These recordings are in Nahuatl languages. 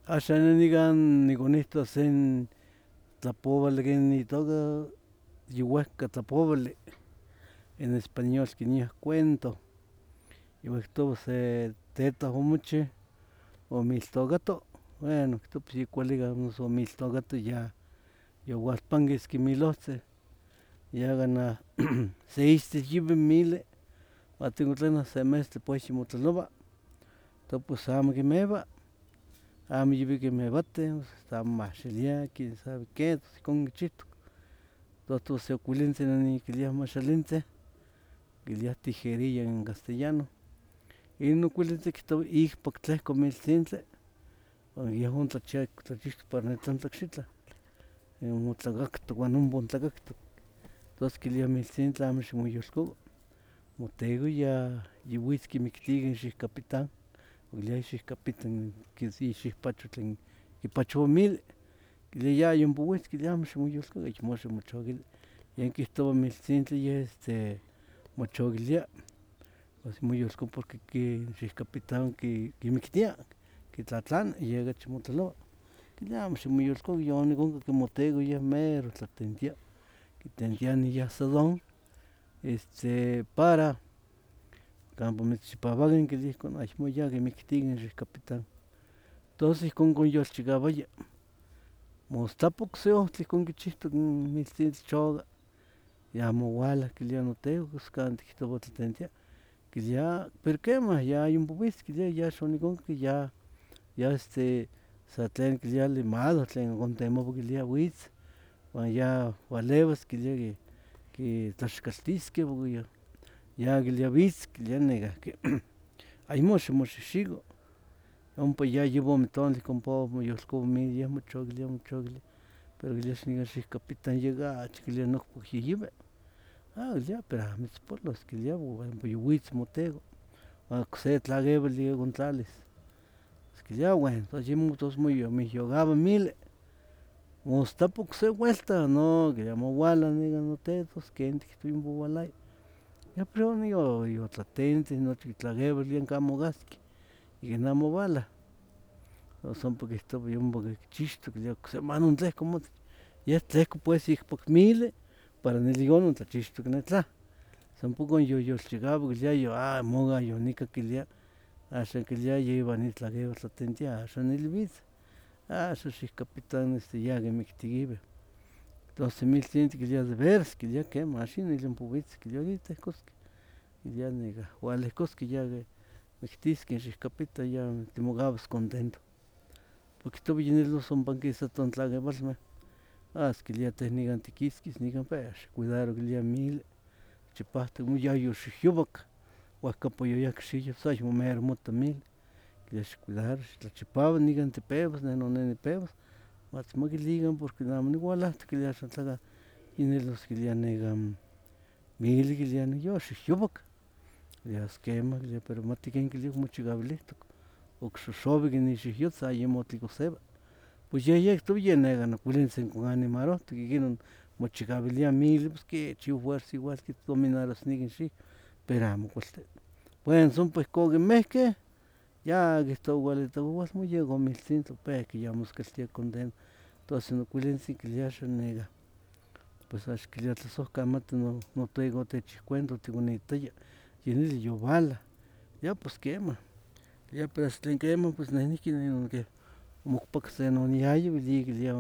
Axan nigan niconihto sen tlapouali ken itoka yiuehka tlapouli en español quiniah cuento iua kihtowa se tetah omochih omiltokato bueno kihtowa pues yakualikan noso omiltokato ya youalpanquis quimilohtzin ya canah se istic yiui mili uan tleno tleno se metztli pues yimotlaloua tos pues amo quimeua amo yaui quimeuatih hasta amo mahxilia quien sabe que ihcon quichihtoc tos se ocuilintzin quiliah maxalintzin quiliah tijerilla en castellano inon ocuilintzin quihtowa ihcuac tlehco miltzintli uan yehua tlachixtoc para netlantlacxitlah omotlacactoc uan ompa ontlacactoc tos quiliah miltzintli amo ximoyolcova moteco ya yiuitz quimictica in xihcapitan quiliah xihcapitan ixihpacho tlen quipachoua mili quilia yayompa uitz quilia amo ximoyolcova ich moxa mochoquili yen quihtoua miltzintli yeh mochoquilia pues moyolcova porque in xihcapitan quimictia quitlatlana yec cachi motlaloua quilia amo ximoyolcova yonica oncan moteco yeh mero tlatentia quitentiani ya asadón para campa mitzchipauacan quilia ihcon ayamo ya quimictica in xihcapitan tos ihcon conyolchicauaya mostlapo ocse ohtli ihcon quichihtoc in miltzintli choca yamo uala quilia noteco cos can tiquihtoua tlatentia quilia pero quemah ya yompa uitz quilia ya xoniconcan ya sa tlen quilia limado tlen contemoua quilia uitz uan ya ualeus quilia quitlaxcaltisqueh ya quilia vitz quilia necahki ayamo ximoxixico ompa ya yuvi ome tonali ihcon moyolcova mili yeh mochoquilia pero quilia nican xihcapitan yec achi quilia nocpac yiyiui quilia pero amo mitzpolos quilia ompa youitz moteco uan ocse tlaquebal yec ontlalis quilia bueno tos moihyocaua mili mostlapo ocse vuelta no quilia amo uala nican noteco tos ken tiquihtoua yompa oualaya ya pero yotlatentih nochi tlaquebal yenca amo ocahsic ica neh amo uala tos ompa quihtoua yompa quichixtoc quilia ocse manon tlehco motich yeh tlehco pues ihcuac mili para nelion ontlachixtoc netlah san ompa conyoyolchicaua quilia monca yonicac quilia axan quilia iva nitlaquebal tlatentia axan nili vitz axan xihcapitan ya quimictiquiveh tos in miltzintli quilia de veras quilia quemah axan nili ompa vitz quilia horita ehcosqueh quilia ualehcosqueh ya mictisqueh in xihcapitan ya timocauas contento porque quihtoua yi nili ompa quisatoh in tlaquebalmeh quilia teh nican tiquisquis nican pero xiccuidaro quilia mili chipautoc ya yoxihyuvac uehcapa yoyahca xihyos tos ayamo mero mota mili quilia xiccuidaro xitlachipaua nican tipehuas neh no nipehuas matzmaquilican porque neh amo niualahtoc quilia axan tlacah yi nili quilia necan mili quilia yoxihyuvac quilia quemah pero mati ken quilia mochicauilihtoc oc xoxovic in ixihyotzin ayamo tlen ocsepa pues yeh quihtoua yeh necan ocuilintzin conanimarohtoc ica inon mochicauilia mili pues quech fuerza igual quitominarosnequi in xihyos pero amo cualtia bueno son ompa ihcon quimehqueh ya quihtoua ual moyec ome miltzintli opehqui ya moscaltia contento tos in ocuilintzin quilia axan necan pues axan quilia tlasohcamati noteco otechih cuento oticonitaya yi nili youala ya pues quemah ya pero hasta tlen quemah pues neh niqui omocpaca se oniaya quilia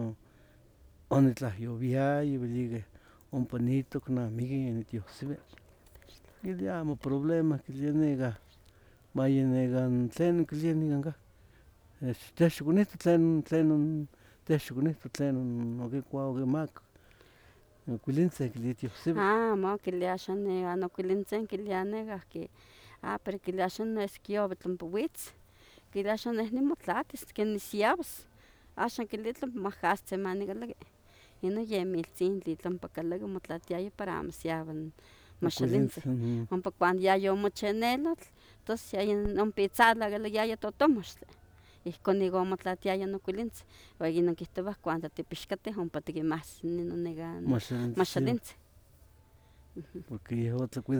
onitlahyoviaya ompa nitoc namiqui nitiohsivi quilia amo problema quilia necan maya necan tlenon quilia nican teh xoconihto tlenon teh xoconihto tlenon oquicua oquimacac in ocuilintzin quilia tiosivi amo quilia axan necan ocuilintzin quilia necahqui pero quilia axan esque tlen ompa uitz quilia axan neh nimotlatis quen nisiauas axan quilia tlen majahtzin manicalaqui inon yeh miltzintli tlen ompa calaqui motlatiaya para amo siaua in maxalintzin ompa cuando ya yomochi nelotl tos ompa itzala calaquiaya totomoxtli ihcon omotlatiaya in ocuilintzin uan inon quihtoua cuando tipixcateh ompa tiquimahsis necan maxalintzin porque yeh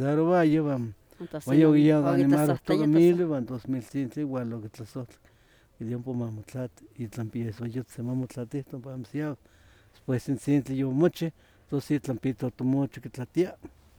otlacuidarouaya uan entos animatoca mili oquitlasohtaya uan tos miltzintli igual oquitlasohtlac ilion mamotlati, itlan piesoyotzin mamotlatihton para siao, después in sintli yomochi, tos itlan pitotomocho kitlatia.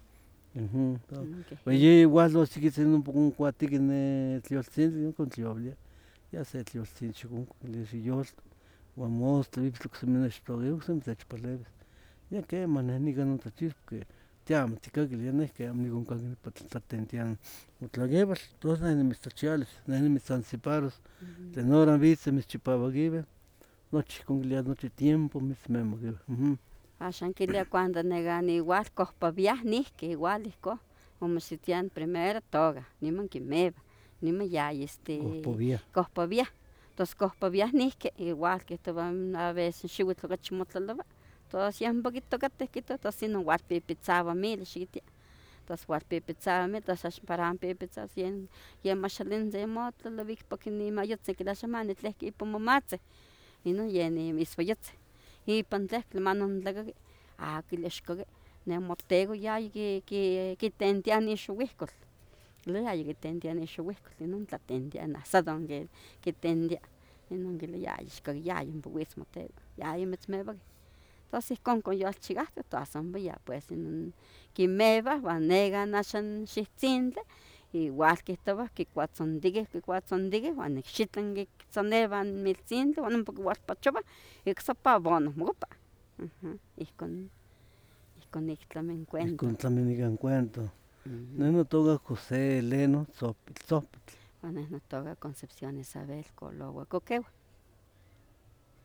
Ye igual los chiquitzin un poco cuatiqui ne tlioltzintli, kontlioblia, ya se tlioltzintli lixiyolto, uan mostla iptla ocsemi techpalebis. Ya quema neh nican notlachis porque tiamo tikakil ya neh amo niconcaqui nipa tlatentiani motlaquebal, tos neh nimitztlachialis, neh nimitzanticiparos, tlen hora bitzeh mitzchipauaquibe, nochi ihcon quilia nochi tiempo mitzmemaquibe. Axan quilia cuando igual cohpaviah nihqui igual ihcon, omositia primero toca, niman quimeva, niman ya cohpaviah, tos cohpaviah nihqui igual quihtowa a veces xiuitl ocachi motlaloua, tos yeh un poquito cateh quihtowa tos inon ualpipitzaua mili xiquitia, tos ualpipitzaua mili tos axan para amo pipitzaus yen maxalintzin motlalovic porque nimayotzin quilia axan manitlehco ipa momatzeh, inon yen ispoyotzin, ipan tlehtli manon tlacaqui, quilia ixcaqui ne moteco yaya quitentiani ixuihcol, quilia yaya quitentiani ixuihcol, inon tlatentia in asadon quitentia, inon quilia yaya ixcaqui yaya ompa witz moteco, yaya mitzmevaqui, tos ihcon conyolchicautoc tos ompa ya pues inon quimeva uan necan axan xihtzintle igual quihtowah quicuatzontiqueh uan icxitlan quitzoneua in miltzintli uan ompa quiualpachowah icsapa abono mocupa, ihcon nic tlami in cuento. Ihcon tlami nican cuento. Neh notoca José Leno Tzohpitl. Uan neh notoca Concepción Isabel Coloua Coquehuah.